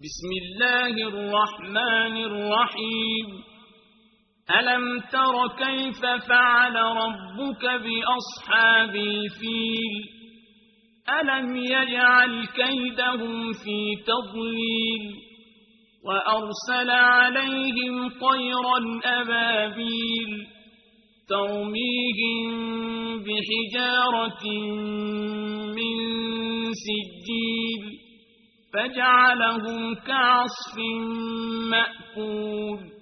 بسم الله الرحمن الرحيم ألم تر كيف فعل ربك بأصحاب الفيل ألم يجعل كيدهم في تضليل وأرسل عليهم طيرا أبابيل ترميهم بحجارة من سجيل فجعلهم كعصف مأكول